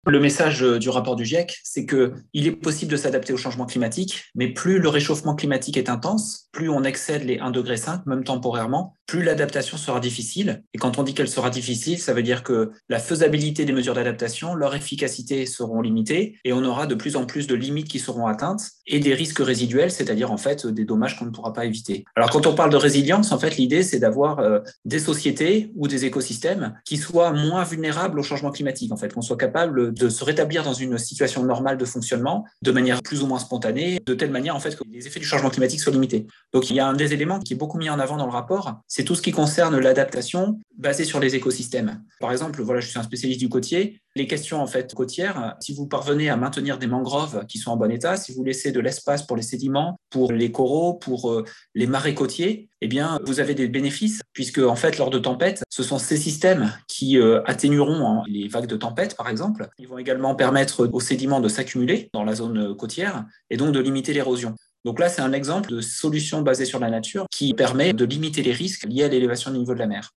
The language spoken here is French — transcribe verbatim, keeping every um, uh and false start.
Le message du rapport du GIEC, c'est qu'il est possible de s'adapter au changement climatique, mais plus le réchauffement climatique est intense, plus on excède les un degré cinq, même temporairement, plus l'adaptation sera difficile. Et quand on dit qu'elle sera difficile, ça veut dire que la faisabilité des mesures d'adaptation, leur efficacité seront limitées et on aura de plus en plus de limites qui seront atteintes et des risques résiduels, c'est-à-dire en fait des dommages qu'on ne pourra pas éviter. Alors quand on parle de résilience, en fait l'idée c'est d'avoir euh, des sociétés ou des écosystèmes qui soient moins vulnérables au changement climatique, en fait, qu'on soit capable de se rétablir dans une situation normale de fonctionnement de manière plus ou moins spontanée, de telle manière en fait que les effets du changement climatique soient limités. Donc il y a un des éléments qui est beaucoup mis en avant dans le rapport, c'est tout ce qui concerne l'adaptation basée sur les écosystèmes. Par exemple, voilà, je suis un spécialiste du côtier. Les questions en fait côtières, si vous parvenez à maintenir des mangroves qui sont en bon état, si vous laissez de l'espace pour les sédiments, pour les coraux, pour euh, les marais côtiers, eh bien vous avez des bénéfices puisque en fait lors de tempêtes, ce sont ces systèmes qui euh, atténueront hein, les vagues de tempête par exemple. Ils vont également permettre aux sédiments de s'accumuler dans la zone côtière et donc de limiter l'érosion. Donc là, c'est un exemple de solution basée sur la nature qui permet de limiter les risques liés à l'élévation du niveau de la mer.